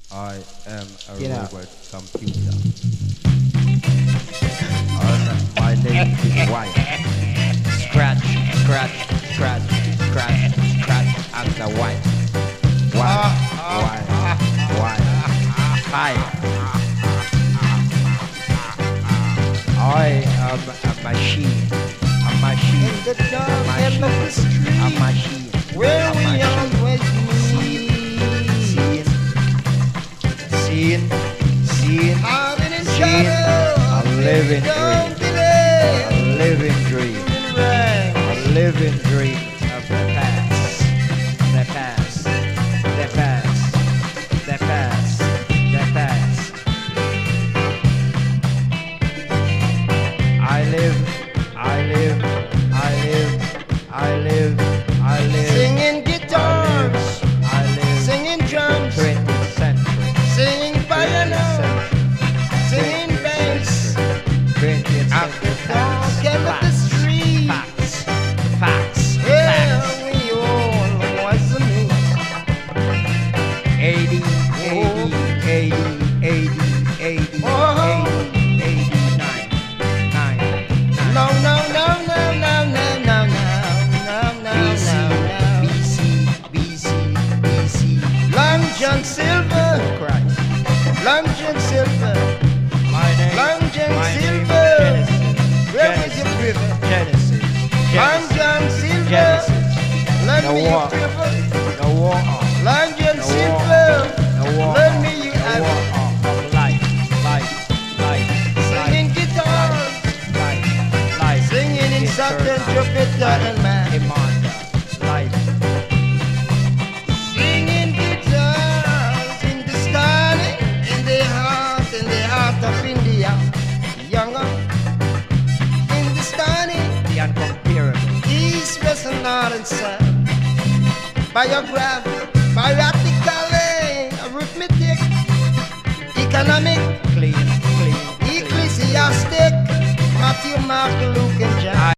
I am a Get out. robot computer. My name is White. Scratch, scratch, scratch, scratch, scratch. I'm the White. White, white. Hi. I am a machine. A machine. In the dark end of the street, A machine. where A we machine. always meet, Seeing, hiding in seeing, shadow, a living don't dream, believe a living dream, in rain. a living dream of the past, the past, the past, the past, the past. I live, I live, I live, I live, I live, Singing guitars, I live, singing drums, 20th century. singing piano, singing bass. 20th At the century. dark end of the street, Facts, facts, where facts. we always meet. 80, 80, 80, 80, 80, Oh. 80, 89, 9, 9. No, no, no, no, no, no, no, no, no, no, BC, no, no. BC, BC, BC. Long John Silver, Christ. Long John Silver, My name, Long John my name is Silver. Genesis. Where is your river? Genesis. Long Genesis. John Silver, Genesis. lend The me your war. river. The war of. Long John The Silver, The war lend of. me your The river. war of life, life, life, Singing life, guitar, life, life. singing in Southern Jupiter and man. Immortal life. Singing guitars in the sky, in the heart of India. Younger, in the sky, The uncomparable. east, west, and north and south. Biograph, biographical, arithmetic, economic, Clean, clean, clean. ecclesiastic, Matthew, Mark, Luke,